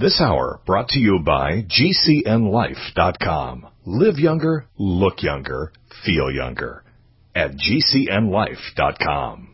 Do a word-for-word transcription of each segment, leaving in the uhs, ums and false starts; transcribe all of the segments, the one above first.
This hour brought to you by G C N life dot com. Live younger, look younger, feel younger at G C N life dot com.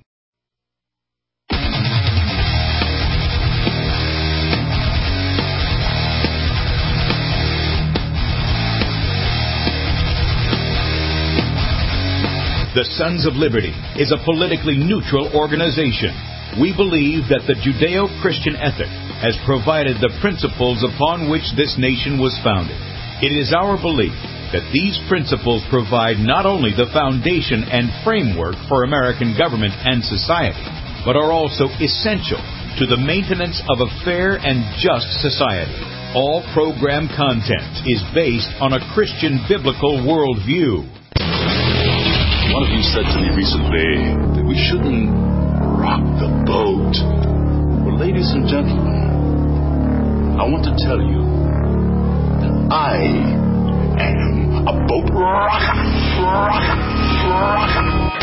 The Sons of Liberty is a politically neutral organization. We believe that the Judeo-Christian ethic has provided the principles upon which this nation was founded. It is our belief that these principles provide not only the foundation and framework for American government and society, but are also essential to the maintenance of a fair and just society. All program content is based on a Christian biblical worldview. One of you said to me recently that we shouldn't rock the boat. Well, ladies and gentlemen, I want to tell you that I am a boat rocker, rocker, rocker.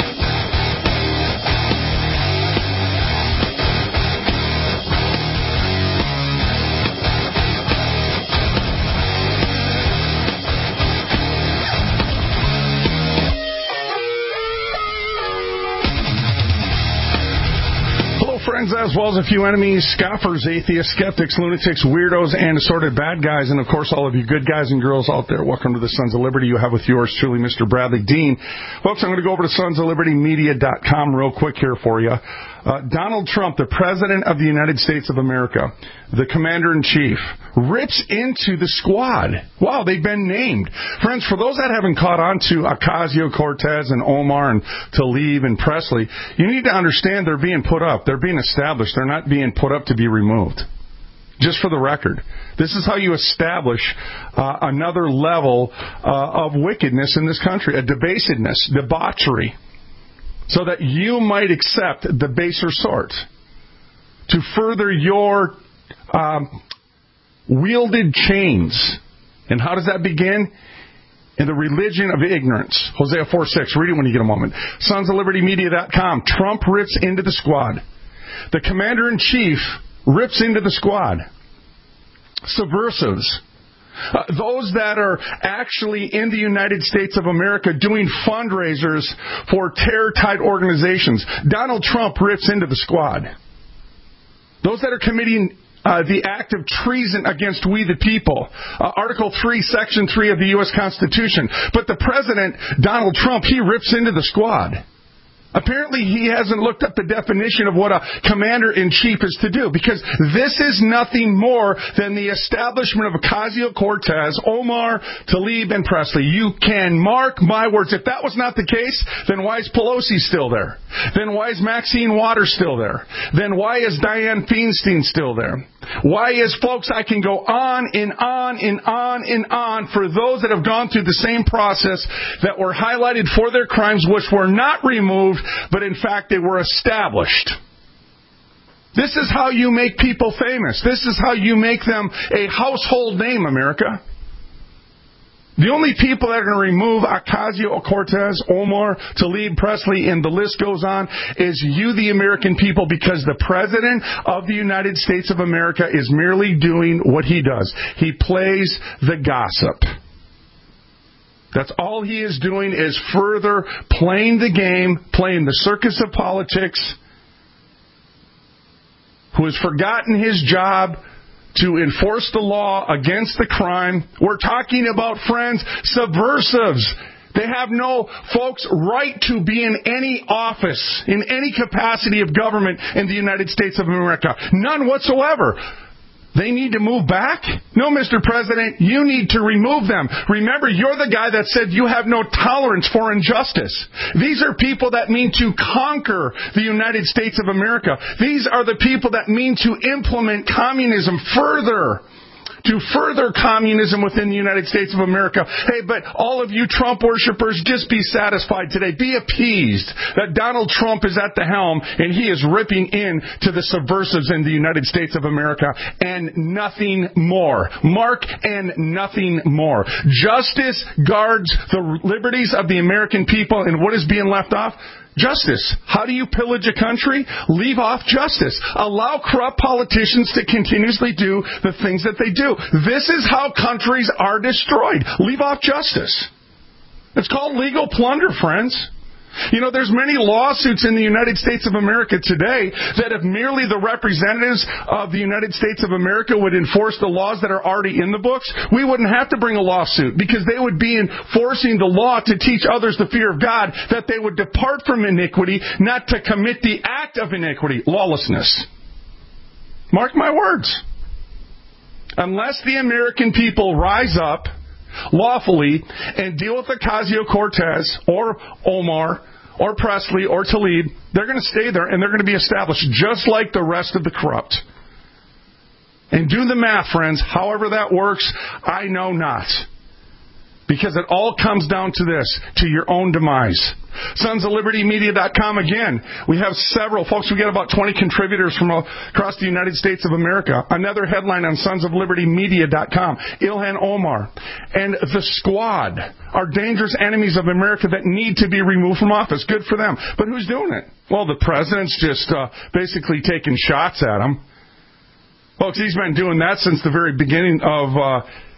Friends, as well as a few enemies, scoffers, atheists, skeptics, lunatics, weirdos, and assorted bad guys, and of course all of you good guys and girls out there. Welcome to the Sons of Liberty. You have with yours truly, Mister Bradley Dean. Folks, I'm going to go over to sons of liberty media dot com real quick here for you. Uh, Donald Trump, the President of the United States of America, the Commander-in-Chief, rips into the squad. Wow, they've been named. Friends, for those that haven't caught on to Ocasio-Cortez and Omar and Tlaib and Presley, you need to understand they're being put up. They're being established. They're not being put up to be removed. Just for the record, this is how you establish uh, another level uh, of wickedness in this country, a debasedness, debauchery, so that you might accept the baser sort to further your um, wielded chains. And how does that begin? In the religion of ignorance. Hosea four six. Read it when you get a moment. sons of liberty media dot com. Trump rips into the squad. The Commander-in-Chief rips into the squad. Subversives. Uh, those that are actually in the United States of America doing fundraisers for terror-type organizations. Donald Trump rips into the squad. Those that are committing uh, the act of treason against we the people. Uh, Article three, Section three of the U S Constitution. But the President, Donald Trump, he rips into the squad. Apparently, he hasn't looked up the definition of what a commander-in-chief is to do, because this is nothing more than the establishment of Ocasio-Cortez, Omar, Tlaib, and Presley. You can mark my words. If that was not the case, then why is Pelosi still there? Then why is Maxine Waters still there? Then why is Dianne Feinstein still there? Why is, folks, I can go on and on and on and on for those that have gone through the same process that were highlighted for their crimes, which were not removed, but in fact they were established. This is how you make people famous. This is how you make them a household name, America. The only people that are going to remove Ocasio-Cortez, Omar, Tlaib, Presley, and the list goes on, is you, the American people, because the President of the United States of America is merely doing what he does. He plays the gossip. That's all he is doing, is further playing the game, playing the circus of politics, who has forgotten his job to enforce the law against the crime. We're talking about, friends, subversives. They have no, folks, right to be in any office, in any capacity of government in the United States of America. None whatsoever. They need to move back? No, Mister President, you need to remove them. Remember, you're the guy that said you have no tolerance for injustice. These are people that mean to conquer the United States of America. These are the people that mean to implement communism further. To further communism within the United States of America. Hey, but all of you Trump worshipers, just be satisfied today. Be appeased that Donald Trump is at the helm and he is ripping in to the subversives in the United States of America and nothing more. Mark and nothing more. Justice guards the liberties of the American people, and what is being left off? Justice. How do you pillage a country? Leave off justice. Allow corrupt politicians to continuously do the things that they do. This is how countries are destroyed. Leave off justice. It's called legal plunder, friends. You know, there's many lawsuits in the United States of America today that if merely the representatives of the United States of America would enforce the laws that are already in the books, we wouldn't have to bring a lawsuit because they would be enforcing the law to teach others the fear of God, that they would depart from iniquity, not to commit the act of iniquity, lawlessness. Mark my words. Unless the American people rise up lawfully and deal with Ocasio-Cortez or Omar or Presley or Tlaib, they're going to stay there and they're going to be established just like the rest of the corrupt. And do the math, friends. However that works, I know not. Because it all comes down to this, to your own demise. Sons of Liberty Media dot com, again, we have several. Folks, we get about twenty contributors from across the United States of America. Another headline on Sons of Liberty Media dot com, Ilhan Omar and the Squad are dangerous enemies of America that need to be removed from office. Good for them. But who's doing it? Well, the president's just uh, basically taking shots at them. Folks, he's been doing that since the very beginning of uh,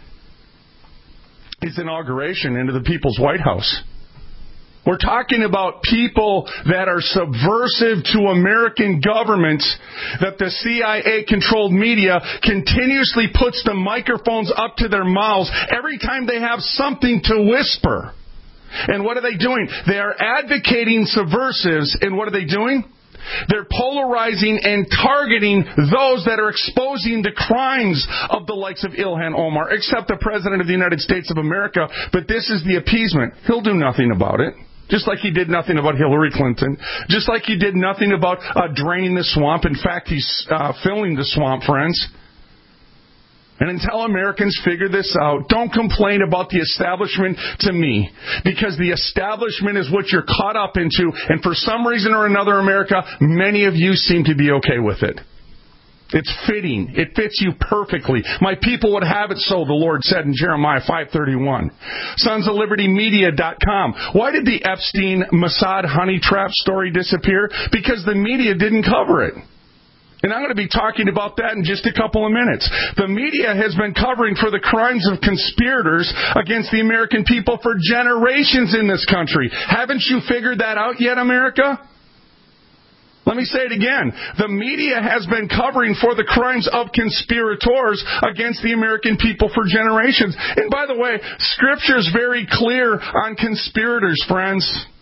his inauguration into the People's White House. We're talking about people that are subversive to American governments, that the C I A-controlled media continuously puts the microphones up to their mouths every time they have something to whisper. And what are they doing? They are advocating subversives, and what are they doing? They're polarizing and targeting those that are exposing the crimes of the likes of Ilhan Omar, except the President of the United States of America. But this is the appeasement. He'll do nothing about it. Just like he did nothing about Hillary Clinton. Just like he did nothing about uh, draining the swamp. In fact, he's uh, filling the swamp, friends. And until Americans figure this out, don't complain about the establishment to me. Because the establishment is what you're caught up into. And for some reason or another, America, many of you seem to be okay with it. It's fitting. It fits you perfectly. My people would have it so, the Lord said in Jeremiah five thirty-one. Sons of Liberty Media dot com. Why did the Epstein Mossad honey trap story disappear? Because the media didn't cover it. And I'm going to be talking about that in just a couple of minutes. The media has been covering for the crimes of conspirators against the American people for generations in this country. Haven't you figured that out yet, America? Let me say it again. The media has been covering for the crimes of conspirators against the American people for generations. And by the way, Scripture is very clear on conspirators, friends.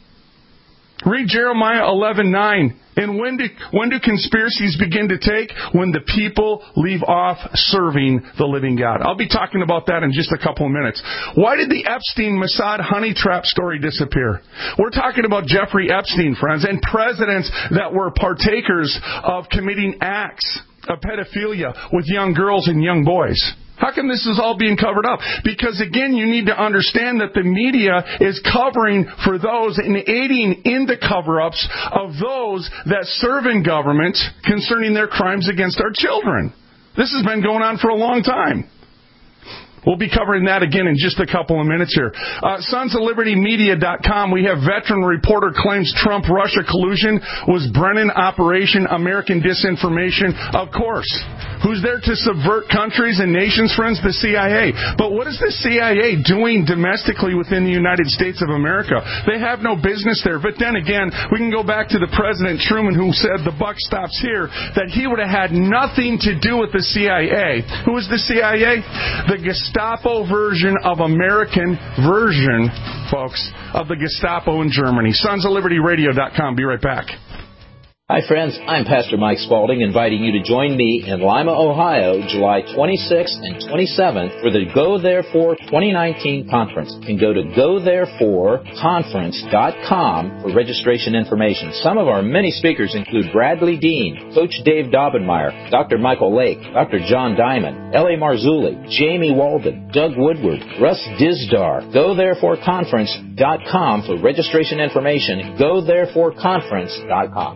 Read Jeremiah eleven nine. And when do, when do conspiracies begin to take? When the people leave off serving the living God. I'll be talking about that in just a couple of minutes. Why did the Epstein Mossad honey trap story disappear? We're talking about Jeffrey Epstein, friends, and presidents that were partakers of committing acts of pedophilia with young girls and young boys. How come this is all being covered up? Because, again, you need to understand that the media is covering for those and aiding in the cover-ups of those that serve in government concerning their crimes against our children. This has been going on for a long time. We'll be covering that again in just a couple of minutes here. Uh, Sons of Liberty Media dot com, we have veteran reporter claims Trump-Russia collusion was Brennan Operation American Disinformation. Of course. Who's there to subvert countries and nations, friends? The C I A. But what is the C I A doing domestically within the United States of America? They have no business there. But then again, we can go back to the President Truman who said the buck stops here, that he would have had nothing to do with the C I A. Who is the C I A? The Gestapo version of American version, folks, of the Gestapo in Germany. Sons of Liberty Radio dot com. Be right back. Hi, friends. I'm Pastor Mike Spalding, inviting you to join me in Lima, Ohio, July twenty-sixth and twenty-seventh for the Go Therefore twenty nineteen conference. You can go to go therefore conference dot com for registration information. Some of our many speakers include Bradley Dean, Coach Dave Daubenmire, Doctor Michael Lake, Doctor John Diamond, L A Marzulli, Jamie Walden, Doug Woodward, Russ Dizdar. go therefore conference dot com for registration information. go therefore conference dot com.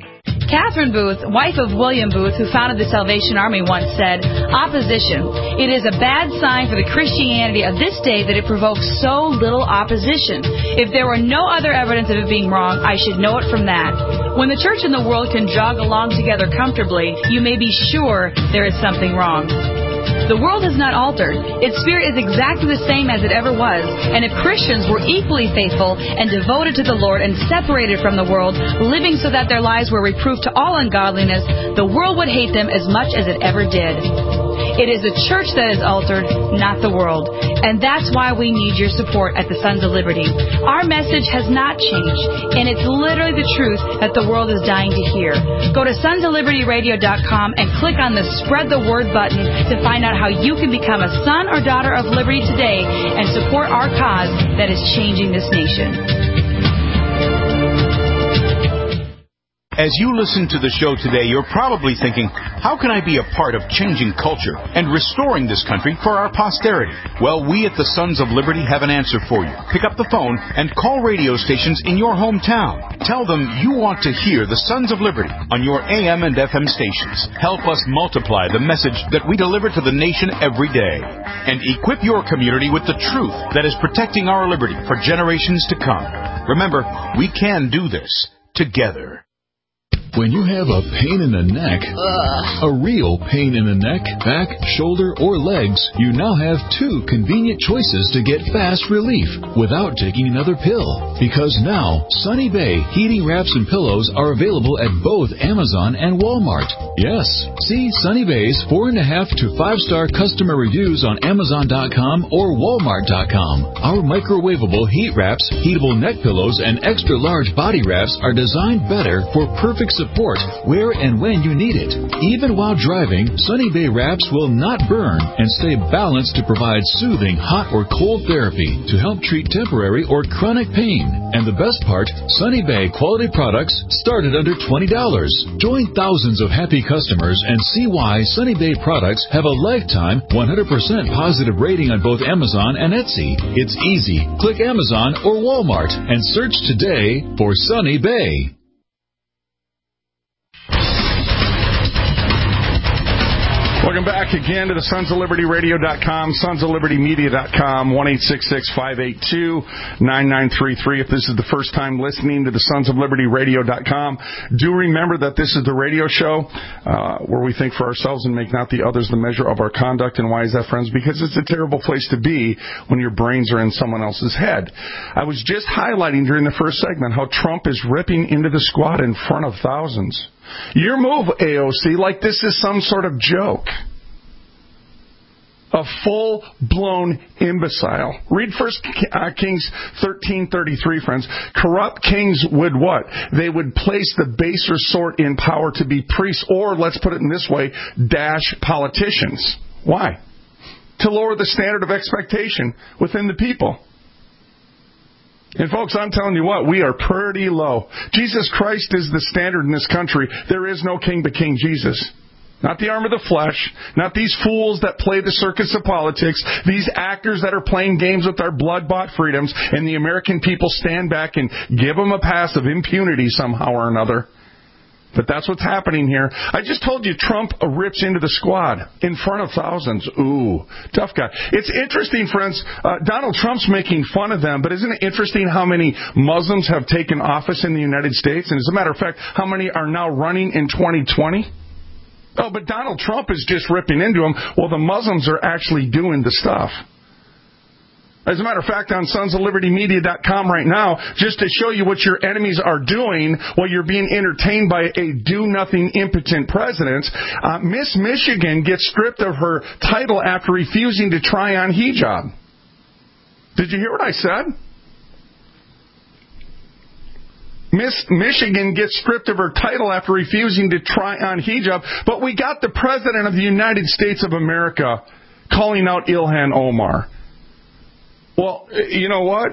Catherine Booth, wife of William Booth, who founded the Salvation Army, once said, "Opposition. It is a bad sign for the Christianity of this day that it provokes so little opposition. If there were no other evidence of it being wrong, I should know it from that. When the church and the world can jog along together comfortably, you may be sure there is something wrong." The world has not altered. Its spirit is exactly the same as it ever was. And if Christians were equally faithful and devoted to the Lord and separated from the world, living so that their lives were reproof to all ungodliness, the world would hate them as much as it ever did. It is the church that is altered, not the world. And that's why we need your support at the Sons of Liberty. Our message has not changed, and it's literally the truth that the world is dying to hear. Go to sons of liberty radio dot com and click on the Spread the Word button to find out how you can become a son or daughter of liberty today and support our cause that is changing this nation. As you listen to the show today, you're probably thinking, how can I be a part of changing culture and restoring this country for our posterity? Well, we at the Sons of Liberty have an answer for you. Pick up the phone and call radio stations in your hometown. Tell them you want to hear the Sons of Liberty on your A M and F M stations. Help us multiply the message that we deliver to the nation every day. And equip your community with the truth that is protecting our liberty for generations to come. Remember, we can do this together. When you have a pain in the neck, Ugh. a real pain in the neck, back, shoulder, or legs, you now have two convenient choices to get fast relief without taking another pill. Because now, Sunny Bay heating wraps and pillows are available at both Amazon and Walmart. Yes, see Sunny Bay's four and a half to five star customer reviews on Amazon dot com or Walmart dot com. Our microwavable heat wraps, heatable neck pillows, and extra large body wraps are designed better for perfect support where and when you need it. Even while driving, Sunny Bay wraps will not burn and stay balanced to provide soothing hot or cold therapy to help treat temporary or chronic pain. And the best part, Sunny Bay quality products start at under twenty dollars. Join thousands of happy customers and see why Sunny Bay products have a lifetime one hundred percent positive rating on both Amazon and Etsy. It's easy. Click Amazon or Walmart and search today for Sunny Bay. Welcome back again to the Sons of Liberty Radio dot com, Sons of Liberty Media dot com, one eight six six, five eight two, nine nine three three. If this is the first time listening to the Sons of Liberty Radio dot com, do remember that this is the radio show uh, where we think for ourselves and make not the others the measure of our conduct. And why is that, friends? Because it's a terrible place to be when your brains are in someone else's head. I was just highlighting during the first segment how Trump is ripping into the squad in front of thousands. Your move, A O C, like this is some sort of joke. A full-blown imbecile. Read First Kings thirteen thirty-three, friends. Corrupt kings would what? They would place the baser sort in power to be priests, or, let's put it in this way, dash politicians. Why? To lower the standard of expectation within the people. And folks, I'm telling you what, we are pretty low. Jesus Christ is the standard in this country. There is no king but King Jesus. Not the arm of the flesh, not these fools that play the circus of politics, these actors that are playing games with our blood-bought freedoms, and the American people stand back and give them a pass of impunity somehow or another. But that's what's happening here. I just told you Trump rips into the squad in front of thousands. Ooh, tough guy. It's interesting, friends. Uh, Donald Trump's making fun of them, but isn't it interesting how many Muslims have taken office in the United States? And as a matter of fact, how many are now running in twenty twenty? Oh, but Donald Trump is just ripping into them. Well, the Muslims are actually doing the stuff. As a matter of fact, on Sons of Liberty Media dot com right now, just to show you what your enemies are doing while you're being entertained by a do-nothing impotent president, uh, Miss Michigan gets stripped of her title after refusing to try on hijab. Did you hear what I said? Miss Michigan gets stripped of her title after refusing to try on hijab, but we got the President of the United States of America calling out Ilhan Omar. Well, you know what?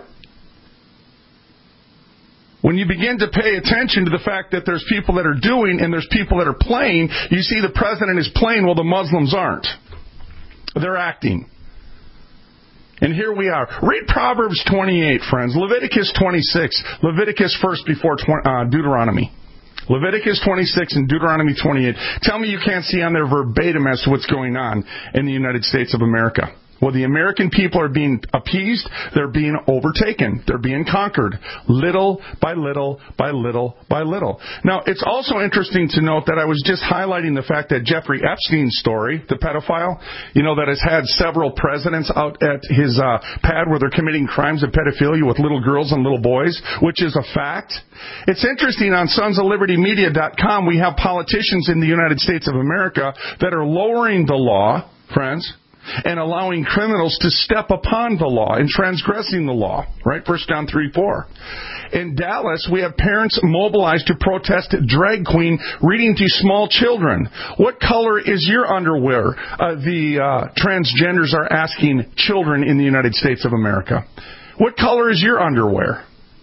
When you begin to pay attention to the fact that there's people that are doing and there's people that are playing, you see the president is playing while the Muslims aren't. They're acting. And here we are. Read Proverbs twenty-eight, friends. Leviticus twenty-six. Leviticus first before uh, Deuteronomy. Leviticus twenty-six and Deuteronomy twenty-eight. Tell me you can't see on there verbatim as to what's going on in the United States of America. Well, the American people are being appeased. They're being overtaken. They're being conquered. Little by little by little by little. Now, it's also interesting to note that I was just highlighting the fact that Jeffrey Epstein's story, the pedophile, you know, that has had several presidents out at his uh, pad where they're committing crimes of pedophilia with little girls and little boys, which is a fact. It's interesting, on sons of liberty media dot com, we have politicians in the United States of America that are lowering the law, friends, and allowing criminals to step upon the law and transgressing the law, right? First John three four. In Dallas, we have parents mobilized to protest drag queen reading to small children. What color is your underwear? Uh, the uh, transgenders are asking children in the United States of America. What color is your underwear?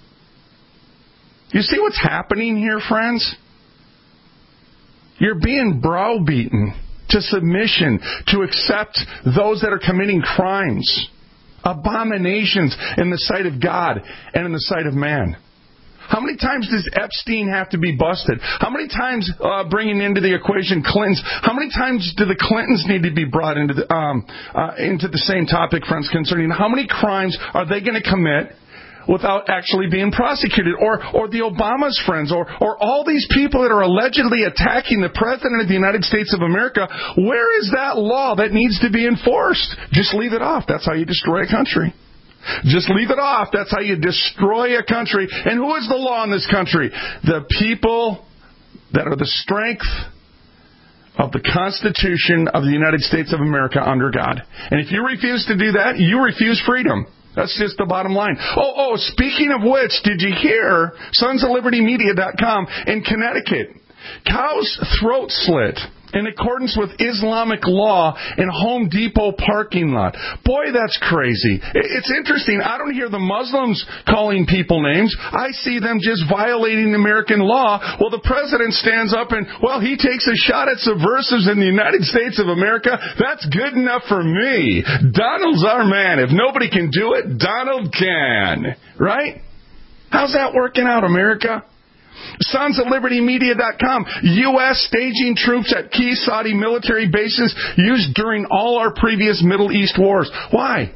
You see what's happening here, friends? You're being browbeaten to submission, to accept those that are committing crimes, abominations in the sight of God and in the sight of man. How many times does Epstein have to be busted? How many times, uh, bringing into the equation Clintons, how many times do the Clintons need to be brought into the, um, uh, into the same topic, friends, concerning how many crimes are they going to commit without actually being prosecuted? Or or the Obama's friends, or or all these people that are allegedly attacking the President of the United States of America. Where is that law that needs to be enforced? Just leave it off. That's how you destroy a country. Just leave it off. That's how you destroy a country. And who is the law in this country? The people that are the strength of the Constitution of the United States of America under God. And if you refuse to do that, you refuse freedom. That's just the bottom line. Oh, oh, speaking of which, did you hear sons of liberty media dot com in Connecticut? Cow's throat slit in accordance with Islamic law in Home Depot parking lot. Boy, that's crazy. It's interesting. I don't hear the Muslims calling people names. I see them just violating American law. Well, the president stands up and, well, he takes a shot at subversives in the United States of America. That's good enough for me. Donald's our man. If nobody can do it, Donald can. Right? How's that working out, America? sons of liberty media dot com. U S staging troops at key Saudi military bases used during all our previous Middle East wars. Why?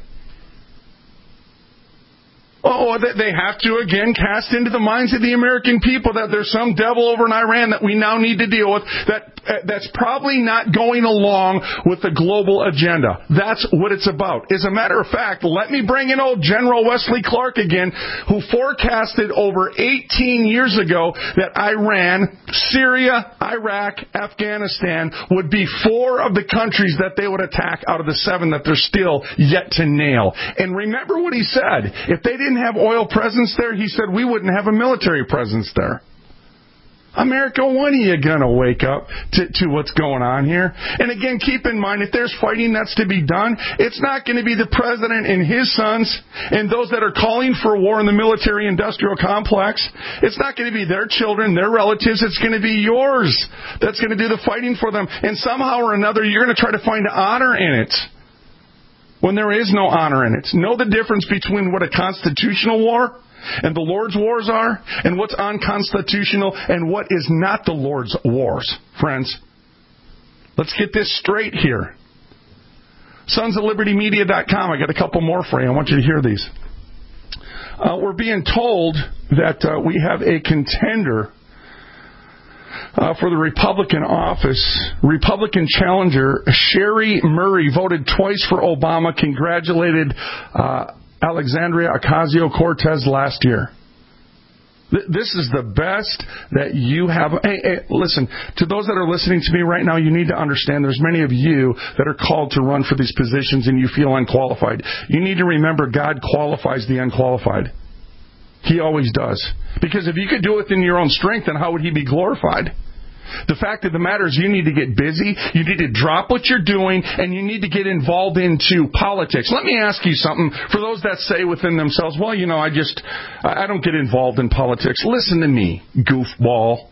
Oh, they have to, again, cast into the minds of the American people that there's some devil over in Iran that we now need to deal with that that's probably not going along with the global agenda. That's what it's about. As a matter of fact, let me bring in old General Wesley Clark again, who forecasted over eighteen years ago that Iran, Syria, Iraq, Afghanistan would be four of the countries that they would attack out of the seven that they're still yet to nail. And remember what he said. If they didn't have oil presence there, he said we wouldn't have a military presence there. America, when are you going to wake up to, to what's going on here? And again, keep in mind, if there's fighting that's to be done, it's not going to be the president and his sons and those that are calling for war in the military-industrial complex. It's not going to be their children, their relatives. It's going to be yours that's going to do the fighting for them. And somehow or another, you're going to try to find honor in it when there is no honor in it. Know the difference between what a constitutional war and the Lord's wars are, and what's unconstitutional and what is not the Lord's wars, friends. Let's get this straight here. sons of liberty media dot com. I got a couple more for you. I want you to hear these. Uh, we're being told that uh, we have a contender Uh, for the Republican office. Republican challenger Sherry Murray voted twice for Obama, congratulated uh, Alexandria Ocasio-Cortez last year. Th- this is the best that you have. Hey, hey, listen, to those that are listening to me right now, you need to understand there's many of you that are called to run for these positions and you feel unqualified. You need to remember God qualifies the unqualified. He always does. Because if you could do it in your own strength, then how would he be glorified? The fact of the matter is you need to get busy, you need to drop what you're doing, and you need to get involved into politics. Let me ask you something. For those that say within themselves, well, you know, I just, I don't get involved in politics. Listen to me, goofball.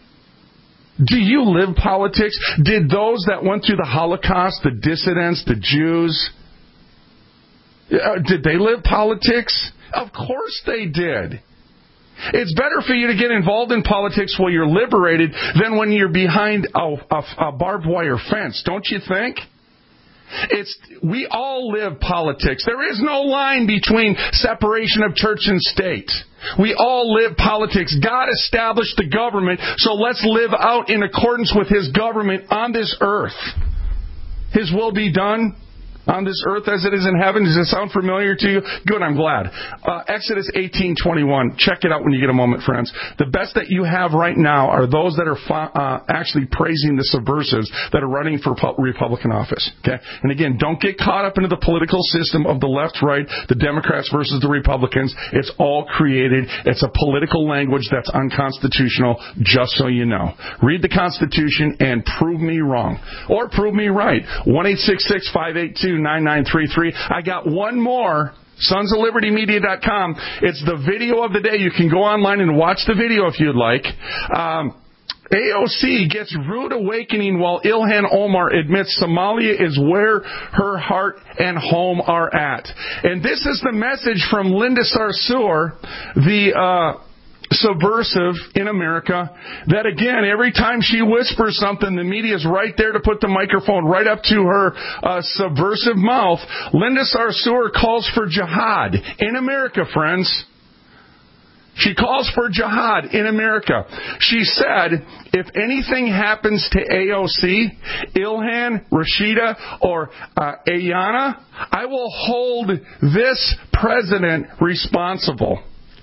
Do you live politics? Did those that went through the Holocaust, the dissidents, the Jews, uh, did they live politics? Of course they did. It's better for you to get involved in politics while you're liberated than when you're behind a, a, a barbed wire fence, don't you think? It's we all live politics. There is no line between separation of church and state. We all live politics. God established the government, so let's live out in accordance with His government on this earth. His will be done on this earth as it is in heaven. Does it sound familiar to you? Good, I'm glad. Uh, Exodus eighteen twenty-one. Check it out when you get a moment, friends. The best that you have right now are those that are fa- uh, actually praising the subversives that are running for pu- Republican office. Okay? And again, don't get caught up into the political system of the left, right, the Democrats versus the Republicans. It's all created. It's a political language that's unconstitutional, just so you know. Read the Constitution and prove me wrong. Or prove me right. one eight six six, five eight two, nine nine three three. I got one more. sons of liberty media dot com. It's the video of the day. You can go online and watch the video if you'd like. Um, A O C gets rude awakening while Ilhan Omar admits Somalia is where her heart and home are at. And this is the message from Linda Sarsour, the uh subversive in America, that again, every time she whispers something, the media is right there to put the microphone right up to her uh, subversive mouth. Linda Sarsour calls for jihad in America, friends. She calls for jihad in America. She said, if anything happens to A O C, Ilhan, Rashida, or uh, Ayanna, I will hold this president responsible.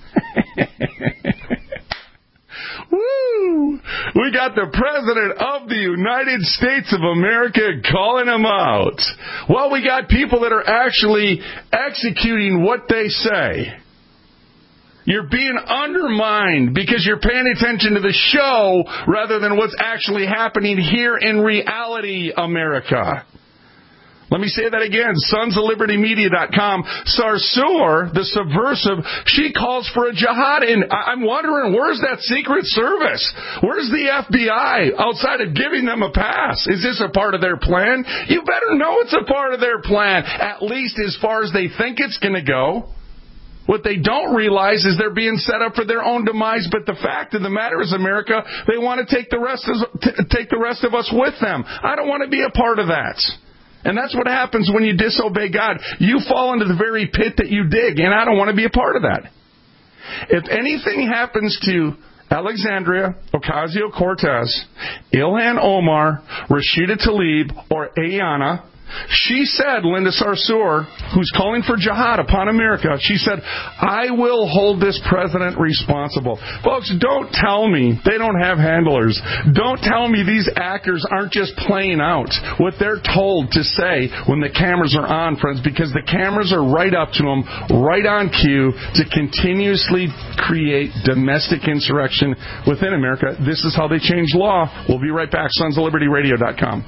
Woo! We got the President of the United States of America calling him out. Well, we got people that are actually executing what they say. You're being undermined because you're paying attention to the show rather than what's actually happening here in reality, America. Let me say that again, sons of liberty media dot com. Sarsour, the subversive, she calls for a jihad. And I'm wondering, where's that Secret Service? Where's the F B I outside of giving them a pass? Is this a part of their plan? You better know it's a part of their plan, at least as far as they think it's going to go. What they don't realize is they're being set up for their own demise. But the fact of the matter is, America, they want to take the rest of, take the rest of us with them. I don't want to be a part of that. And that's what happens when you disobey God. You fall into the very pit that you dig, and I don't want to be a part of that. If anything happens to Alexandria Ocasio-Cortez, Ilhan Omar, Rashida Tlaib, or Ayanna, she said, Linda Sarsour, who's calling for jihad upon America, she said, I will hold this president responsible. Folks, don't tell me they don't have handlers. Don't tell me these actors aren't just playing out what they're told to say when the cameras are on, friends, because the cameras are right up to them, right on cue, to continuously create domestic insurrection within America. This is how they change law. We'll be right back. sons of liberty radio dot com.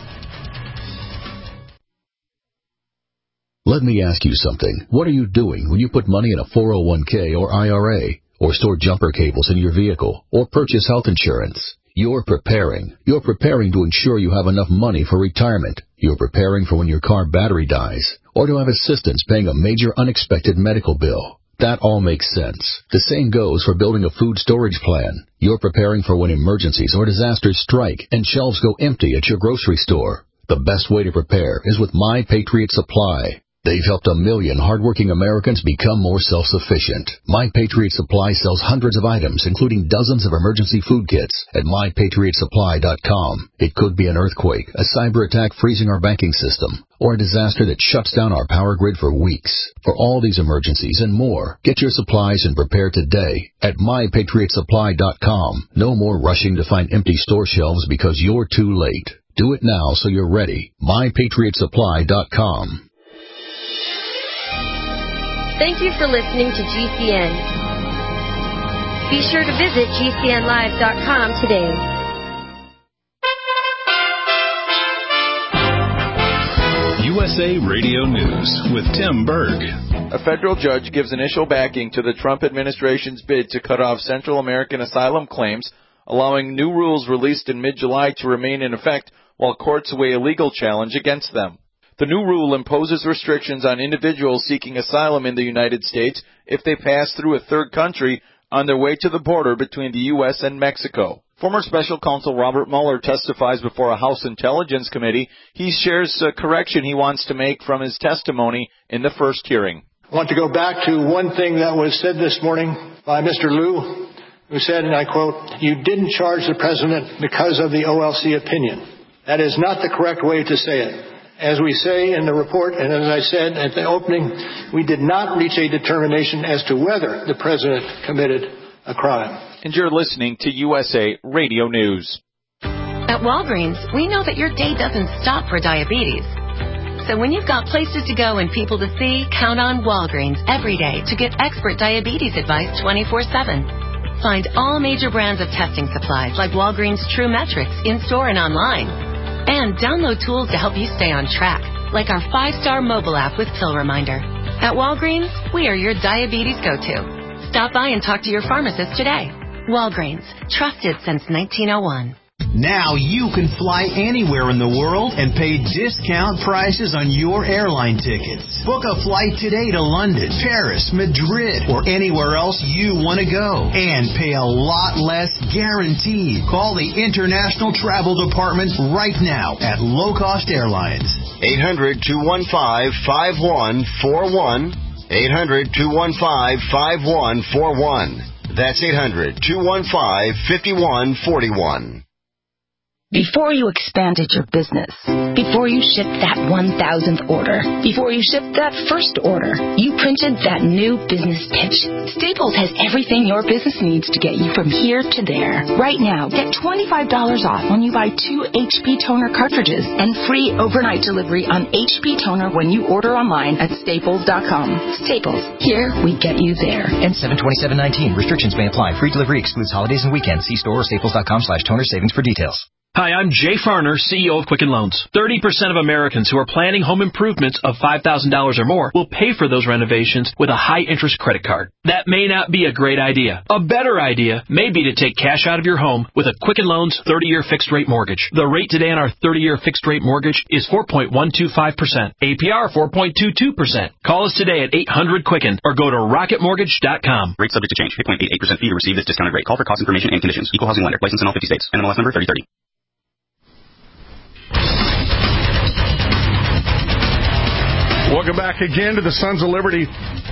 Let me ask you something. What are you doing when you put money in a four oh one k or I R A, or store jumper cables in your vehicle, or purchase health insurance? You're preparing. You're preparing to ensure you have enough money for retirement. You're preparing for when your car battery dies, or to have assistance paying a major unexpected medical bill. That all makes sense. The same goes for building a food storage plan. You're preparing for when emergencies or disasters strike and shelves go empty at your grocery store. The best way to prepare is with My Patriot Supply. They've helped a million hardworking Americans become more self-sufficient. My Patriot Supply sells hundreds of items, including dozens of emergency food kits, at my patriot supply dot com. It could be an earthquake, a cyber attack freezing our banking system, or a disaster that shuts down our power grid for weeks. For all these emergencies and more, get your supplies and prepare today at my patriot supply dot com. No more rushing to find empty store shelves because you're too late. Do it now so you're ready. my patriot supply dot com. Thank you for listening to G C N. Be sure to visit G C N live dot com today. U S A Radio News with Tim Berg. A federal judge gives initial backing to the Trump administration's bid to cut off Central American asylum claims, allowing new rules released in mid-July to remain in effect while courts weigh a legal challenge against them. The new rule imposes restrictions on individuals seeking asylum in the United States if they pass through a third country on their way to the border between the U S and Mexico. Former Special Counsel Robert Mueller testifies before a House Intelligence Committee. He shares a correction he wants to make from his testimony in the first hearing. I want to go back to one thing that was said this morning by Mister Liu, who said, and I quote, "You didn't charge the president because of the O L C opinion." That is not the correct way to say it. As we say in the report, and as I said at the opening, we did not reach a determination as to whether the president committed a crime. And you're listening to U S A Radio News. At Walgreens, we know that your day doesn't stop for diabetes. So when you've got places to go and people to see, count on Walgreens every day to get expert diabetes advice twenty-four seven. Find all major brands of testing supplies like Walgreens True Metrics in-store and online. And download tools to help you stay on track, like our five-star mobile app with Pill Reminder. At Walgreens, we are your diabetes go-to. Stop by and talk to your pharmacist today. Walgreens, trusted since nineteen oh one. Now you can fly anywhere in the world and pay discount prices on your airline tickets. Book a flight today to London, Paris, Madrid, or anywhere else you want to go. And pay a lot less guaranteed. Call the International Travel Department right now at Low Cost Airlines. eight hundred, two one five, five one four one. eight hundred, two one five, five one four one. That's eight hundred, two one five, five one four one. Before you expanded your business, before you shipped that one thousandth order, before you shipped that first order, you printed that new business pitch. Staples has everything your business needs to get you from here to there. Right now, get twenty-five dollars off when you buy two H P toner cartridges and free overnight delivery on H P toner when you order online at staples dot com. Staples, here we get you there. N seven twenty-seven nineteen. Restrictions may apply. Free delivery excludes holidays and weekends. See store or staples dot com slash toner savings for details. Hi, I'm Jay Farner, C E O of Quicken Loans. thirty percent of Americans who are planning home improvements of five thousand dollars or more will pay for those renovations with a high-interest credit card. That may not be a great idea. A better idea may be to take cash out of your home with a Quicken Loans thirty-year fixed-rate mortgage. The rate today on our thirty-year fixed-rate mortgage is four point one two five percent. A P R four point two two percent. Call us today at eight hundred Quicken or go to rocket mortgage dot com. Rate subject to change. eight point eight eight percent fee to receive this discounted rate. Call for cost information and conditions. Equal housing lender. License in all fifty states. N M L S number thirty thirty. Welcome back again to the Sons of Liberty.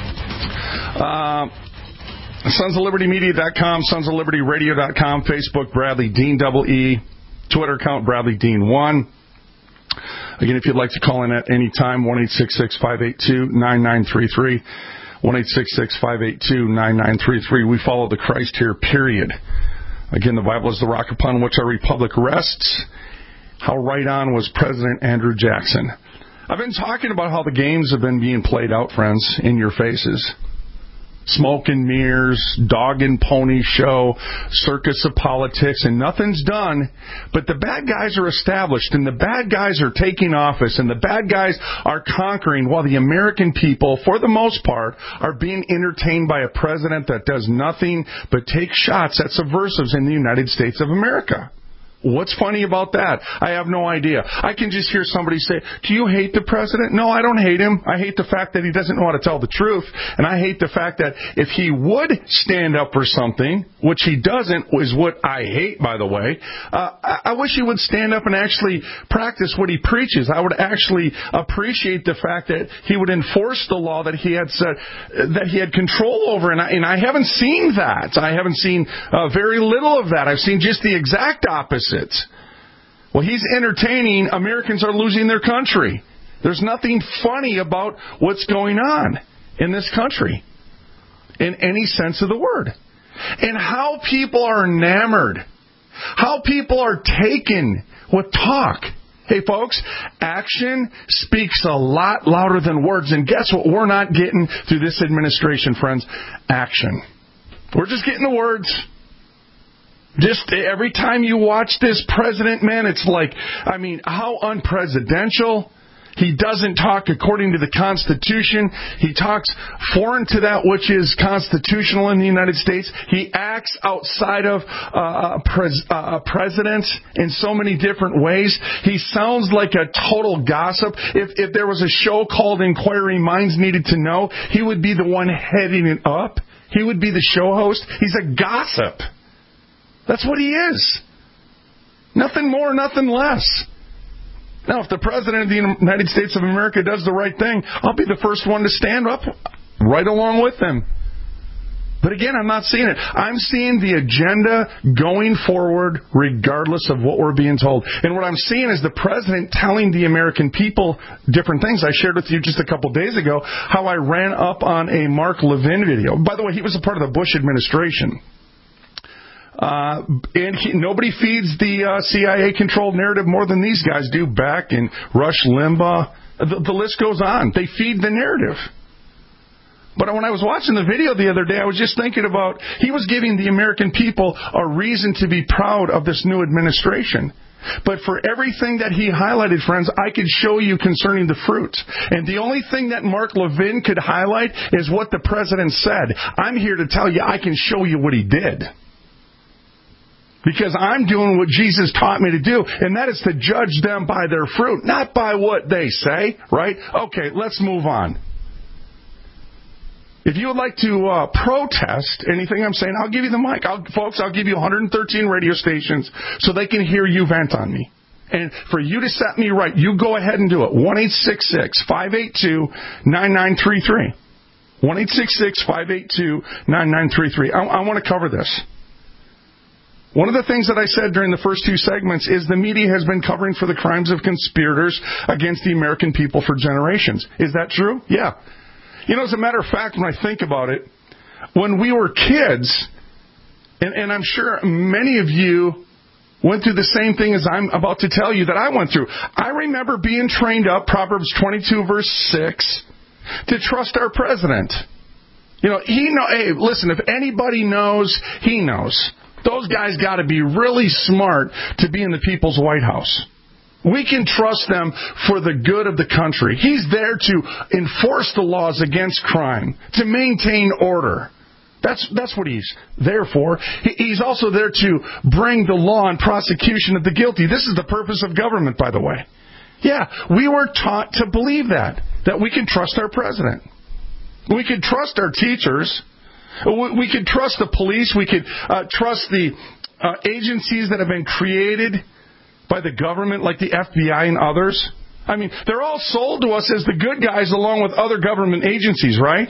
Uh, Sons of Liberty Media dot com, Sons of Liberty Radio dot com, Facebook, Bradley Dean, double E, Twitter account, Bradley Dean one. Again, if you'd like to call in at any time, one eight six six, five eight two, nine nine three three, one eight six six, five eight two, nine nine three three. We follow the Christ here, period. Again, the Bible is the rock upon which our republic rests. How right on was President Andrew Jackson. I've been talking about how the games have been being played out, friends, in your faces. Smoke and mirrors, dog and pony show, circus of politics, and nothing's done. But the bad guys are established, and the bad guys are taking office, and the bad guys are conquering, while the American people, for the most part, are being entertained by a president that does nothing but take shots at subversives in the United States of America. What's funny about that? I have no idea. I can just hear somebody say, do you hate the president? No, I don't hate him. I hate the fact that he doesn't know how to tell the truth. And I hate the fact that if he would stand up for something, which he doesn't, is what I hate, by the way, uh, I, I wish he would stand up and actually practice what he preaches. I would actually appreciate the fact that he would enforce the law that he had said, that he had control over. And I, and I haven't seen that. I haven't seen uh, very little of that. I've seen just the exact opposite. Well, he's entertaining. Americans are losing their country. There's nothing funny about what's going on in this country in any sense of the word. And how people are enamored. How people are taken with talk. Hey, folks, action speaks a lot louder than words. And guess what we're not getting through this administration, friends? Action. We're just getting the words. Just every time you watch this president, man, it's like, I mean, how unpresidential. He doesn't talk according to the Constitution. He talks foreign to that which is constitutional in the United States. He acts outside of uh, pres- uh, presidents in so many different ways. He sounds like a total gossip. If, if there was a show called Inquiring Minds Needed to Know, he would be the one heading it up. He would be the show host. He's a gossip. That's what he is. Nothing more, nothing less. Now, if the President of the United States of America does the right thing, I'll be the first one to stand up right along with him. But again, I'm not seeing it. I'm seeing the agenda going forward regardless of what we're being told. And what I'm seeing is the President telling the American people different things. I shared with you just a couple days ago how I ran up on a Mark Levin video. By the way, he was a part of the Bush administration. Uh, and he, nobody feeds the uh, C I A-controlled narrative more than these guys do. Beck and Rush Limbaugh. The, the list goes on. They feed the narrative. But when I was watching the video the other day, I was just thinking about, he was giving the American people a reason to be proud of this new administration. But for everything that he highlighted, friends, I could show you concerning the fruit. And the only thing that Mark Levin could highlight is what the President said. I'm here to tell you I can show you what he did. Because I'm doing what Jesus taught me to do, and that is to judge them by their fruit, not by what they say, right? Okay, let's move on. If you would like to uh, protest anything I'm saying, I'll give you the mic. I'll, folks, I'll give you one hundred thirteen radio stations so they can hear you vent on me. And for you to set me right, you go ahead and do it. one eight six six, five eight two, nine nine three three. one eight six six, five eight two, nine nine three three. I, I want to cover this. One of the things that I said during the first two segments is the media has been covering for the crimes of conspirators against the American people for generations. Is that true? Yeah. You know, as a matter of fact, when I think about it, when we were kids, and, and I'm sure many of you went through the same thing as I'm about to tell you that I went through. I remember being trained up, Proverbs twenty-two, verse six, to trust our president. You know, he know. Hey, listen, if anybody knows, he knows. Those guys got to be really smart to be in the people's White House. We can trust them for the good of the country. He's there to enforce the laws against crime, to maintain order. That's that's what he's there for. He's also there to bring the law and prosecution of the guilty. This is the purpose of government, by the way. Yeah, we were taught to believe that, that we can trust our president. We can trust our teachers. We could trust the police. We could uh, trust the uh, agencies that have been created by the government, like the F B I and others. I mean, they're all sold to us as the good guys along with other government agencies, right?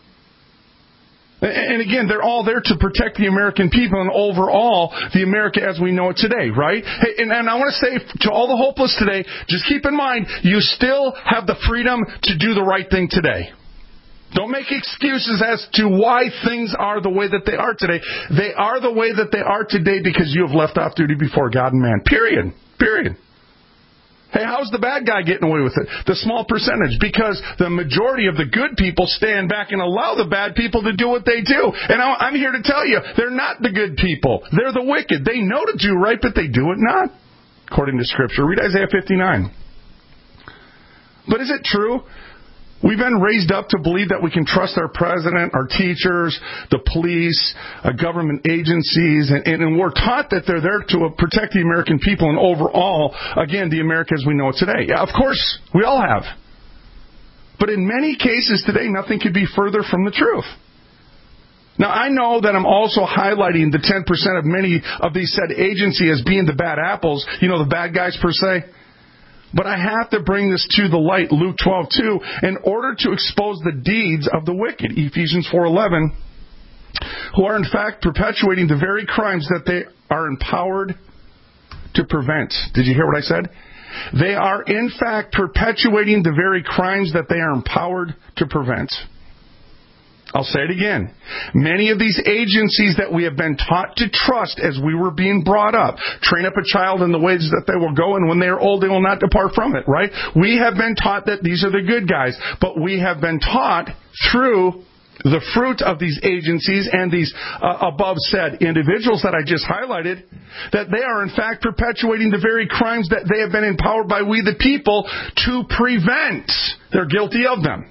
And again, they're all there to protect the American people and overall the America as we know it today, right? Hey, and, and I want to say to all the hopeless today, just keep in mind, you still have the freedom to do the right thing today. Don't make excuses as to why things are the way that they are today. They are the way that they are today because you have left off duty before God and man. Period. Period. Hey, how's the bad guy getting away with it? The small percentage. Because the majority of the good people stand back and allow the bad people to do what they do. And I'm here to tell you, they're not the good people. They're the wicked. They know to do right, but they do it not. According to Scripture. Read Isaiah fifty-nine. But is it true? We've been raised up to believe that we can trust our president, our teachers, the police, uh, government agencies, and, and, and we're taught that they're there to protect the American people and overall, again, the America as we know it today. Yeah, of course, we all have. But in many cases today, nothing could be further from the truth. Now, I know that I'm also highlighting the ten percent of many of these said agencies as being the bad apples, you know, the bad guys per se. But I have to bring this to the light, Luke twelve two, in order to expose the deeds of the wicked, Ephesians four eleven, who are in fact perpetuating the very crimes that they are empowered to prevent. Did you hear what I said? They are in fact perpetuating the very crimes that they are empowered to prevent. I'll say it again. Many of these agencies that we have been taught to trust as we were being brought up, train up a child in the ways that they will go, and when they are old, they will not depart from it, right? We have been taught that these are the good guys, but we have been taught through the fruit of these agencies and these uh, above said individuals that I just highlighted, that they are in fact perpetuating the very crimes that they have been empowered by we the people to prevent. They're guilty of them.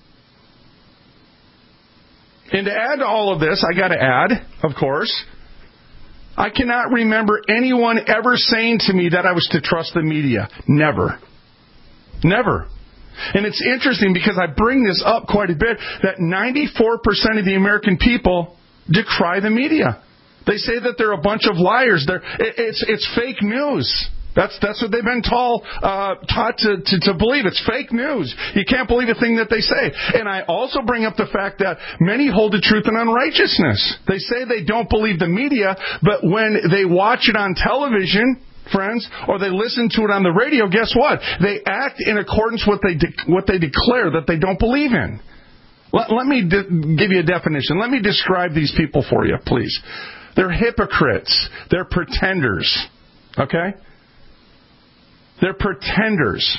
And to add to all of this, I got to add, of course, I cannot remember anyone ever saying to me that I was to trust the media. Never. Never. And it's interesting because I bring this up quite a bit, that ninety-four percent of the American people decry the media. They say that they're a bunch of liars. They're, it's, it's fake news. That's that's what they've been taught, uh, taught to, to, to believe. It's fake news. You can't believe a thing that they say. And I also bring up the fact that many hold the truth in unrighteousness. They say they don't believe the media, but when they watch it on television, friends, or they listen to it on the radio, guess what? They act in accordance with what they de- what they declare that they don't believe in. Let, let me de- give you a definition. Let me describe these people for you, please. They're hypocrites. They're pretenders. Okay? They're pretenders.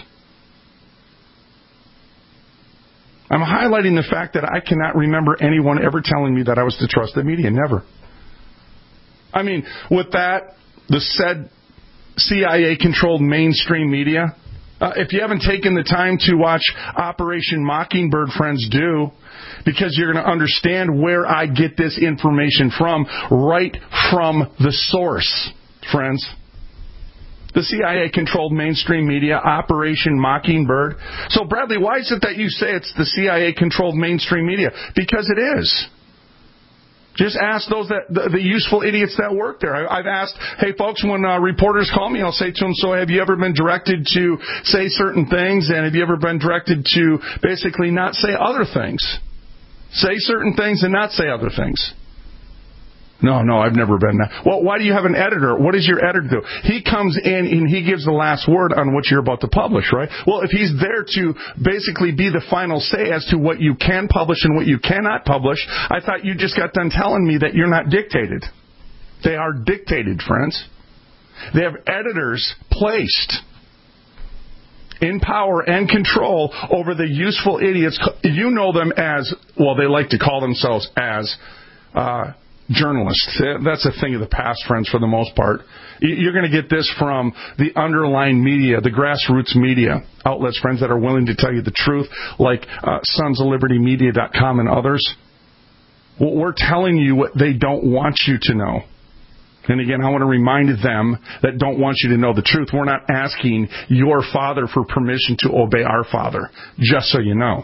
I'm highlighting the fact that I cannot remember anyone ever telling me that I was to trust the media. Never. I mean, with that, the said C I A-controlled mainstream media, uh, if you haven't taken the time to watch Operation Mockingbird, friends, do, because you're going to understand where I get this information from, right from the source, friends. The C I A-controlled mainstream media, Operation Mockingbird. So, Bradley, why is it that you say it's the C I A-controlled mainstream media? Because it is. Just ask those that the, the useful idiots that work there. I, I've asked, hey, folks, when uh, reporters call me, I'll say to them, so have you ever been directed to say certain things, and have you ever been directed to basically not say other things? Say certain things and not say other things. No, no, I've never been that. Well, why do you have an editor? What does your editor do? He comes in and he gives the last word on what you're about to publish, right? Well, if he's there to basically be the final say as to what you can publish and what you cannot publish, I thought you just got done telling me that you're not dictated. They are dictated, friends. They have editors placed in power and control over the useful idiots. You know them as, well, they like to call themselves as, uh, journalists. That's a thing of the past, friends, for the most part. You're going to get this from the underlying media, the grassroots media outlets, friends, that are willing to tell you the truth, like uh, sons of liberty media dot com and others. Well, we're telling you what they don't want you to know. And again, I want to remind them that don't want you to know the truth. We're not asking your Father for permission to obey our Father, just so you know.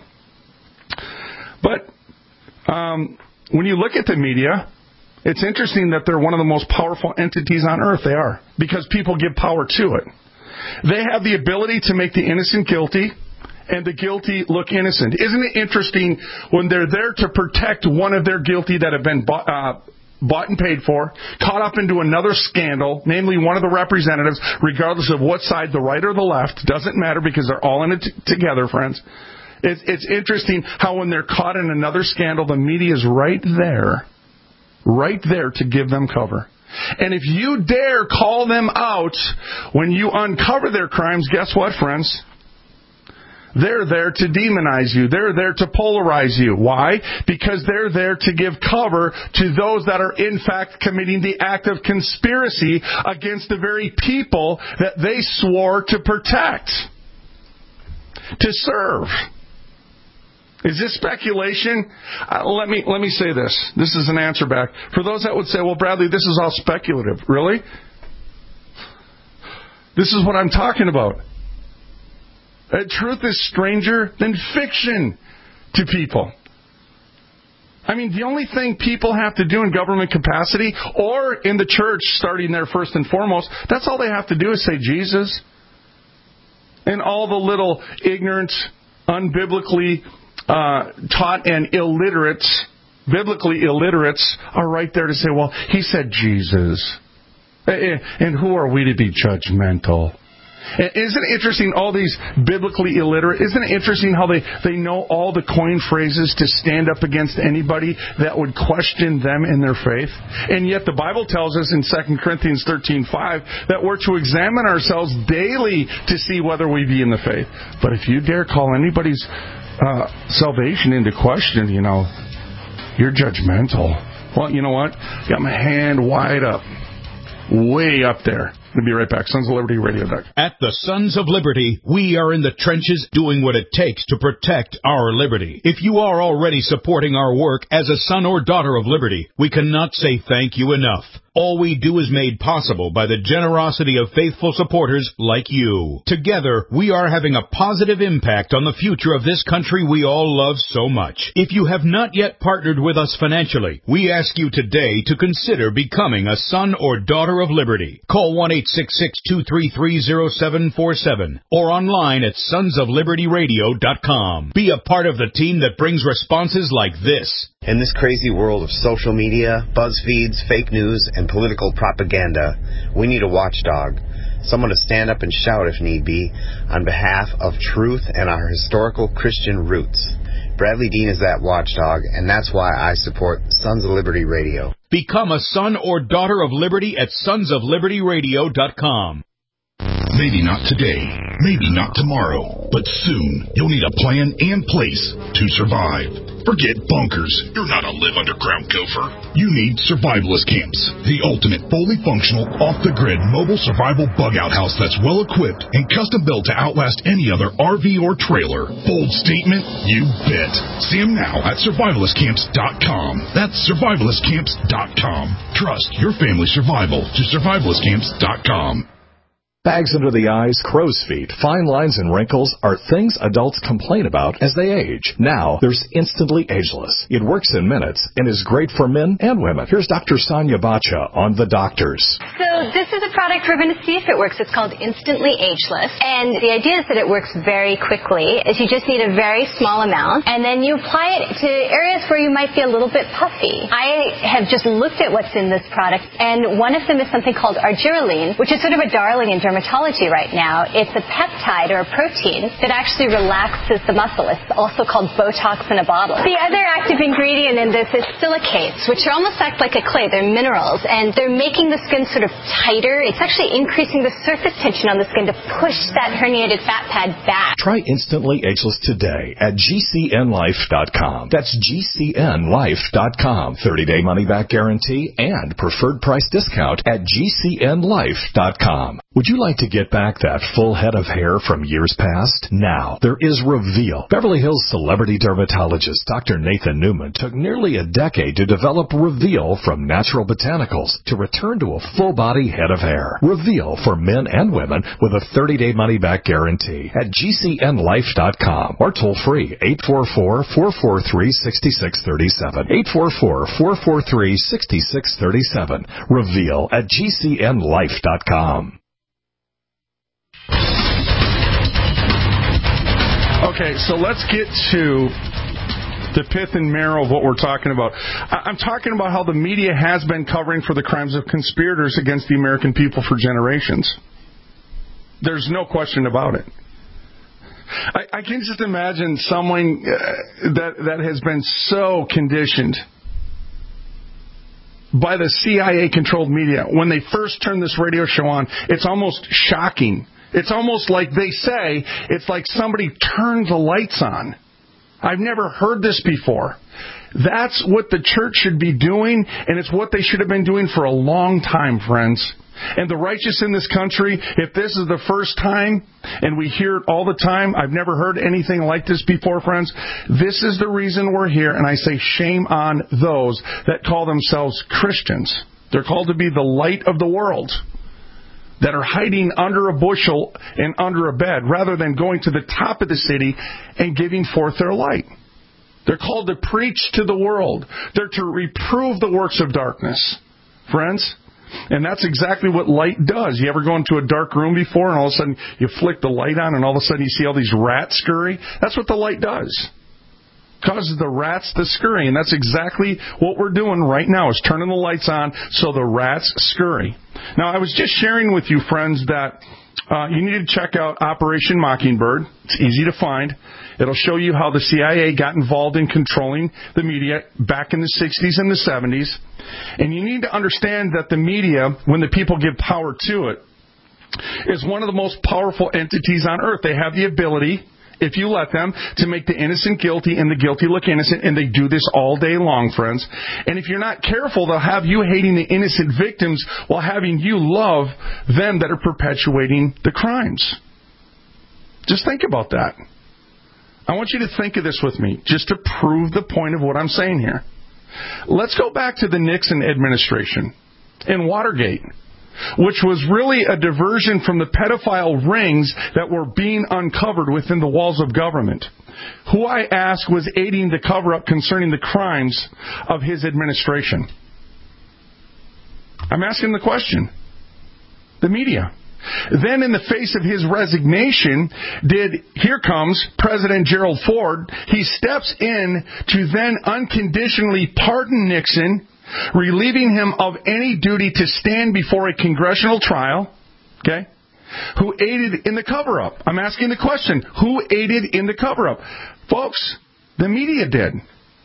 But um, when you look at the media, it's interesting that they're one of the most powerful entities on earth. They are. Because people give power to it. They have the ability to make the innocent guilty and the guilty look innocent. Isn't it interesting when they're there to protect one of their guilty that have been bought, uh, bought and paid for, caught up into another scandal, namely one of the representatives, regardless of what side, the right or the left, doesn't matter because they're all in it t- together, friends. It's, it's interesting how when they're caught in another scandal, the media is right there. Right there to give them cover. And if you dare call them out when you uncover their crimes, guess what, friends? They're there to demonize you. They're there to polarize you. Why? Because they're there to give cover to those that are in fact committing the act of conspiracy against the very people that they swore to protect, to serve. Is this speculation? Uh, let me let me say this. This is an answer back. For those that would say, well, Bradley, this is all speculative. Really? This is what I'm talking about. Uh, truth is stranger than fiction to people. I mean, the only thing people have to do in government capacity or in the church, starting there first and foremost, that's all they have to do is say Jesus. And all the little ignorant, unbiblically Uh, taught and illiterates, biblically illiterates, are right there to say, well, he said Jesus. And who are we to be judgmental? Isn't it interesting, all these biblically illiterate, isn't it interesting how they, they know all the coin phrases to stand up against anybody that would question them in their faith? And yet the Bible tells us in Second Corinthians thirteen five that we're to examine ourselves daily to see whether we be in the faith. But if you dare call anybody's uh, salvation into question, you know, you're judgmental. Well, you know what? Got my hand wide up. Way up there. We'll be right back. Sons of Liberty Radio. At the Sons of Liberty, we are in the trenches doing what it takes to protect our liberty. If you are already supporting our work as a son or daughter of liberty, we cannot say thank you enough. All we do is made possible by the generosity of faithful supporters like you. Together, we are having a positive impact on the future of this country we all love so much. If you have not yet partnered with us financially, we ask you today to consider becoming a son or daughter of liberty. Call one eight six six, two three three, zero seven four seven or online at sons of liberty radio dot com. Be a part of the team that brings responses like this. In this crazy world of social media, BuzzFeeds, fake news, and political propaganda, we need a watchdog. Someone to stand up and shout if need be on behalf of truth and our historical Christian roots. Bradley Dean is that watchdog, and that's why I support Sons of Liberty Radio. Become a son or daughter of liberty at sons of liberty radio dot com. Maybe not today, maybe not tomorrow, but soon you'll need a plan and place to survive. Forget bunkers. You're not a live underground gopher. You need survivalist camps, the ultimate fully functional, off-the-grid mobile survival bug-out house that's well-equipped and custom-built to outlast any other R V or trailer. Bold statement? You bet. See them now at survivalist camps dot com. That's survivalist camps dot com. Trust your family's survival to survivalist camps dot com. Bags under the eyes, crow's feet, fine lines, and wrinkles are things adults complain about as they age. Now, there's Instantly Ageless. It works in minutes and is great for men and women. Here's Doctor Sonia Bacha on The Doctors. So this is a product we're going to see if it works. It's called Instantly Ageless. And the idea is that it works very quickly. Is you just need a very small amount, and then you apply it to areas where you might be a little bit puffy. I have just looked at what's in this product, and one of them is something called argireline, which is sort of a darling in dermatology right now. It's a peptide or a protein that actually relaxes the muscle. It's also called Botox in a bottle. The other active ingredient in this is silicates, which are almost act like a clay. They're minerals, and they're making the skin sort of tighter. It's actually increasing the surface tension on the skin to push that herniated fat pad back. Try Instantly Ageless today at G C N life dot com. That's G C N life dot com. thirty-day money-back guarantee and preferred price discount at G C N life dot com. Would you like to get back that full head of hair from years past? Now, there is Reveal. Beverly Hills celebrity dermatologist Doctor Nathan Newman took nearly a decade to develop Reveal from natural botanicals to return to a full-body head of hair. Reveal for men and women with a thirty-day money-back guarantee at G C N life dot com or toll-free eight four four, four four three, six six three seven. eight four four, four four three, six six three seven. Reveal at G C N life dot com. Okay, so let's get to the pith and marrow of what we're talking about. I'm talking about how the media has been covering for the crimes of conspirators against the American people for generations. There's no question about it. I, I can just imagine someone uh, that that has been so conditioned by the C I A-controlled media. When they first turn this radio show on, it's almost shocking. It's almost like they say, it's like somebody turned the lights on. I've never heard this before. That's what the church should be doing, and it's what they should have been doing for a long time, friends. And the righteous in this country, if this is the first time, and we hear it all the time, I've never heard anything like this before, friends. This is the reason we're here, and I say shame on those that call themselves Christians. They're called to be the light of the world, that are hiding under a bushel and under a bed rather than going to the top of the city and giving forth their light. They're called to preach to the world. They're to reprove the works of darkness, friends. And that's exactly what light does. You ever go into a dark room before and all of a sudden you flick the light on and all of a sudden you see all these rats scurry? That's what the light does. Causes the rats to scurry. And that's exactly what we're doing right now, is turning the lights on so the rats scurry. Now, I was just sharing with you, friends, that uh, you need to check out Operation Mockingbird. It's easy to find. It'll show you how the C I A got involved in controlling the media back in the sixties and the seventies. And you need to understand that the media, when the people give power to it, is one of the most powerful entities on earth. They have the ability, if you let them, to make the innocent guilty and the guilty look innocent, and they do this all day long, friends. And if you're not careful, they'll have you hating the innocent victims while having you love them that are perpetuating the crimes. Just think about that. I want you to think of this with me, just to prove the point of what I'm saying here. Let's go back to the Nixon administration. in Watergate, which was really a diversion from the pedophile rings that were being uncovered within the walls of government. Who I ask was aiding the cover-up concerning the crimes of his administration. I'm asking the question. The media. Then in the face of his resignation, did, here comes President Gerald Ford. He steps in to then unconditionally pardon Nixon, relieving him of any duty to stand before a congressional trial, okay, who aided in the cover-up. I'm asking the question, who aided in the cover-up? Folks, the media did.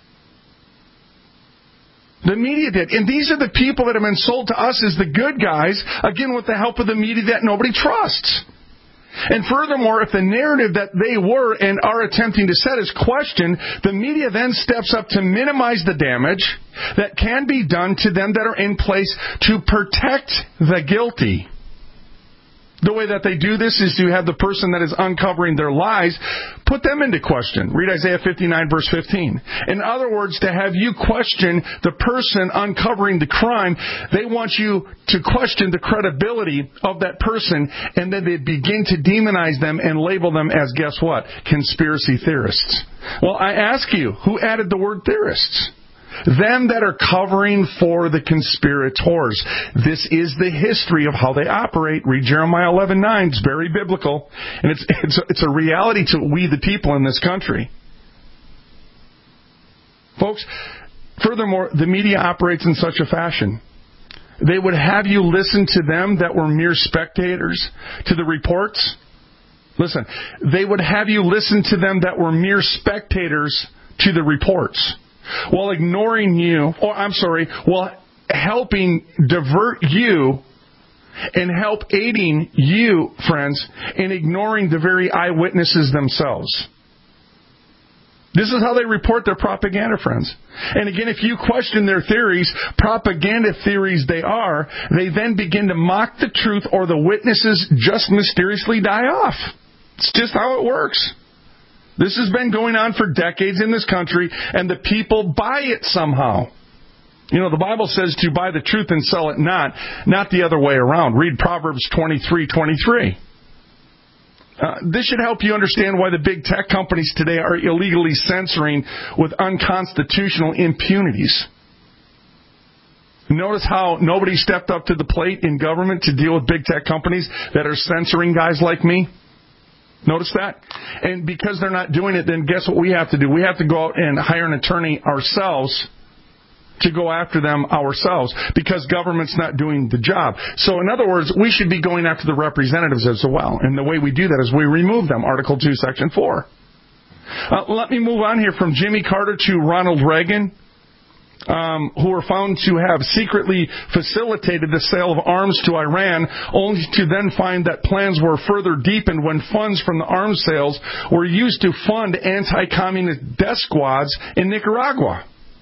The media did. And these are the people that have been sold to us as the good guys, again, with the help of the media that nobody trusts. And furthermore, if the narrative that they were and are attempting to set is questioned, the media then steps up to minimize the damage that can be done to them that are in place to protect the guilty. The way that they do this is to have the person that is uncovering their lies, put them into question. Read Isaiah fifty-nine, verse fifteen. In other words, to have you question the person uncovering the crime, they want you to question the credibility of that person, and then they begin to demonize them and label them as, guess what? Conspiracy theorists. Well, I ask you, who added the word theorists? Them that are covering for the conspirators. This is the history of how they operate. Read Jeremiah eleven nine. It's very biblical. And it's, it's, it's a reality to we the people in this country. Folks, furthermore, the media operates in such a fashion. They would have you listen to them that were mere spectators to the reports. Listen, they would have you listen to them that were mere spectators to the reports, while ignoring you, or I'm sorry, while helping divert you and help aiding you, friends, in ignoring the very eyewitnesses themselves. This is how they report their propaganda, friends. And again, if you question their theories, propaganda theories they are, they then begin to mock the truth, or the witnesses just mysteriously die off. It's just how it works. This has been going on for decades in this country, and the people buy it somehow. You know, the Bible says to buy the truth and sell it not, not the other way around. Read Proverbs twenty-three twenty-three. Uh, this should help you understand why the big tech companies today are illegally censoring with unconstitutional impunities. Notice how nobody stepped up to the plate in government to deal with big tech companies that are censoring guys like me. Notice that? And because they're not doing it, then guess what we have to do? We have to go out and hire an attorney ourselves to go after them ourselves, because government's not doing the job. So in other words, we should be going after the representatives as well. And the way we do that is we remove them. Article two, Section four. Uh, let me move on here from Jimmy Carter to Ronald Reagan. Um, who were found to have secretly facilitated the sale of arms to Iran, only to then find that plans were further deepened when funds from the arms sales were used to fund anti-communist death squads in Nicaragua.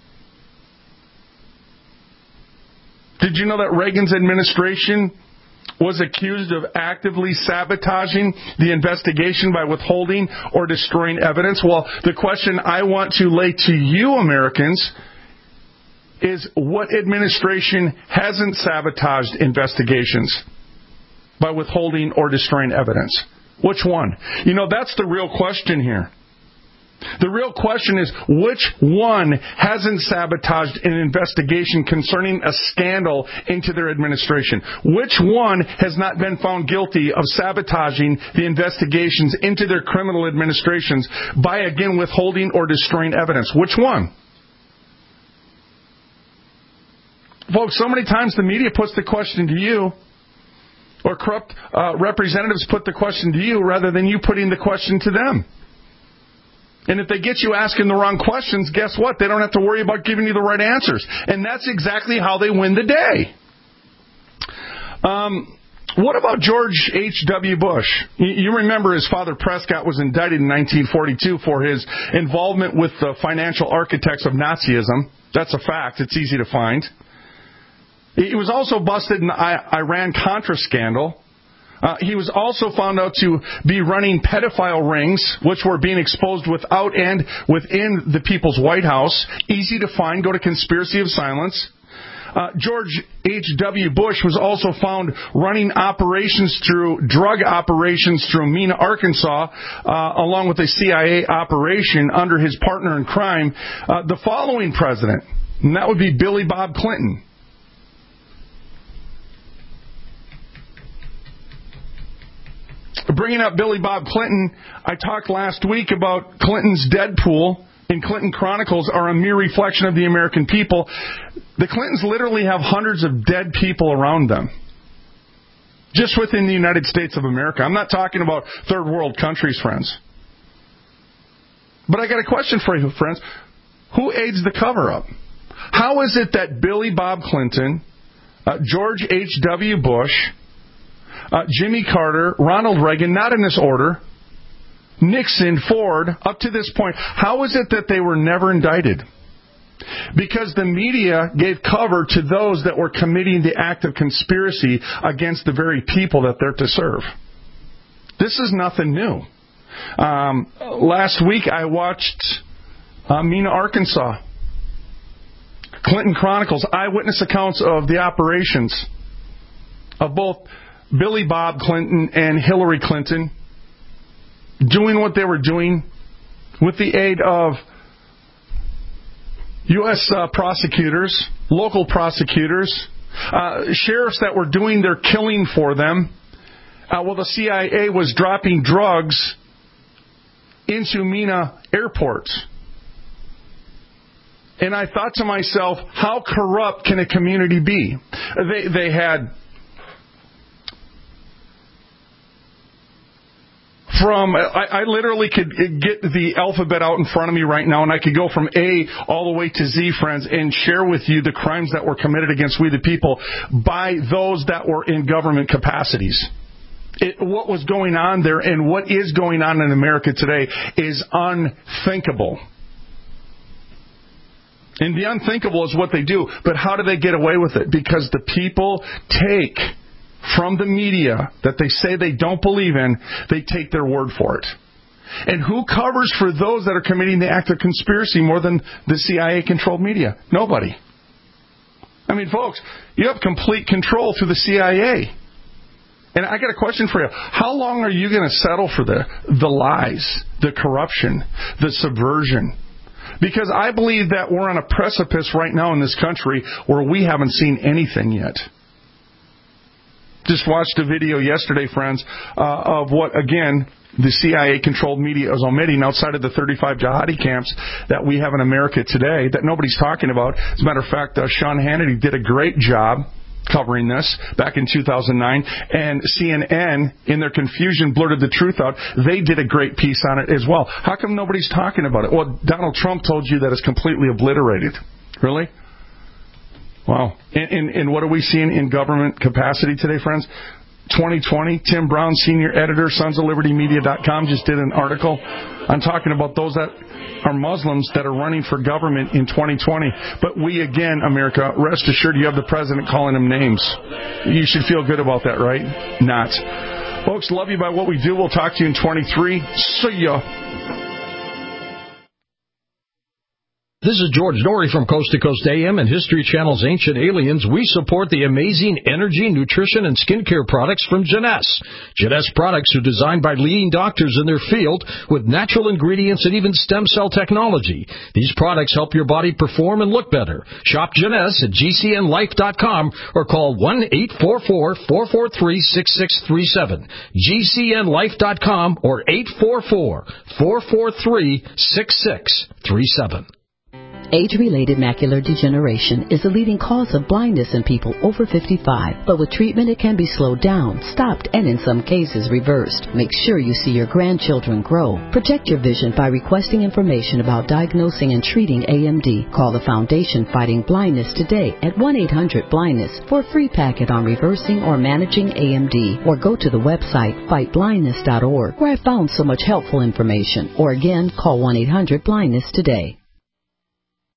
Did you know that Reagan's administration was accused of actively sabotaging the investigation by withholding or destroying evidence? Well, the question I want to lay to you, Americans, is what administration hasn't sabotaged investigations by withholding or destroying evidence? Which one? You know, that's the real question here. The real question is, which one hasn't sabotaged an investigation concerning a scandal into their administration? Which one has not been found guilty of sabotaging the investigations into their criminal administrations by, again, withholding or destroying evidence? Which one? Folks, so many times the media puts the question to you, or corrupt uh, representatives put the question to you rather than you putting the question to them. And if they get you asking the wrong questions, guess what? They don't have to worry about giving you the right answers. And that's exactly how they win the day. Um, what about George H W Bush? You remember his father Prescott was indicted in nineteen forty-two for his involvement with the financial architects of Nazism. That's a fact. It's easy to find. He was also busted in the Iran-Contra scandal. Uh, he was also found out to be running pedophile rings, which were being exposed without and within the People's White House. Easy to find. Go to Conspiracy of Silence. Uh, George H W. Bush was also found running operations through, drug operations through Mena, Arkansas, uh, along with a C I A operation under his partner in crime, uh, the following president, and that would be Billy Bob Clinton. Bringing up Billy Bob Clinton, I talked last week about Clinton's Deadpool in Clinton Chronicles are a mere reflection of the American people. The Clintons literally have hundreds of dead people around them, just within the United States of America. I'm not talking about third world countries, friends. But I got a question for you, friends. Who aids the cover-up? How is it that Billy Bob Clinton, uh, George H W. Bush, uh, Jimmy Carter, Ronald Reagan, not in this order, Nixon, Ford, up to this point, how is it that they were never indicted? Because the media gave cover to those that were committing the act of conspiracy against the very people that they're to serve. This is nothing new. Um, last week I watched uh, Mena, Arkansas. Clinton Chronicles, eyewitness accounts of the operations of both Billy Bob Clinton and Hillary Clinton, doing what they were doing with the aid of U S Uh, prosecutors, local prosecutors, uh, sheriffs that were doing their killing for them, uh, while the C I A was dropping drugs into Mena Airport. And I thought to myself, how corrupt can a community be? They, they had From, I, I literally could get the alphabet out in front of me right now, and I could go from A all the way to Z, friends, and share with you the crimes that were committed against we the people by those that were in government capacities. It, what was going on there and what is going on in America today is unthinkable. And the unthinkable is what they do, but how do they get away with it? Because the people take from the media that they say they don't believe in, they take their word for it. And who covers for those that are committing the act of conspiracy more than the C I A-controlled media? Nobody. I mean, folks, you have complete control through the C I A. And I got a question for you. How long are you going to settle for the, the lies, the corruption, the subversion? Because I believe that we're on a precipice right now in this country where we haven't seen anything yet. Just watched a video yesterday, friends, uh, of what, again, the C I A-controlled media is omitting outside of the thirty-five jihadi camps that we have in America today that nobody's talking about. As a matter of fact, uh, Sean Hannity did a great job covering this back in two thousand nine, and C N N, in their confusion, blurted the truth out. They did a great piece on it as well. How come nobody's talking about it? Well, Donald Trump told you that it's completely obliterated. Really? Wow. And, and, and what are we seeing in government capacity today, friends? twenty twenty, Tim Brown, senior editor, sons of liberty media dot com, just did an article. I'm talking about those that are Muslims that are running for government in twenty twenty. But we, again, America, rest assured you have the president calling them names. You should feel good about that, right? Not. Folks, love you by what we do. We'll talk to you in twenty-three. See ya. This is George Norrie from Coast to Coast A M and History Channel's Ancient Aliens. We support the amazing energy, nutrition, and skincare products from Jeunesse. Jeunesse products are designed by leading doctors in their field with natural ingredients and even stem cell technology. These products help your body perform and look better. Shop Jeunesse at G C N life dot com or call one eight four four, four four three, six six three seven. G C N life dot com or eight four four, four four three, six six three seven. Age-related macular degeneration is the leading cause of blindness in people over fifty-five. But with treatment, it can be slowed down, stopped, and in some cases reversed. Make sure you see your grandchildren grow. Protect your vision by requesting information about diagnosing and treating A M D. Call the Foundation Fighting Blindness today at one eight hundred blindness for a free packet on reversing or managing A M D. Or go to the website fight blindness dot org, where I found so much helpful information. Or again, call one eight hundred blindness today.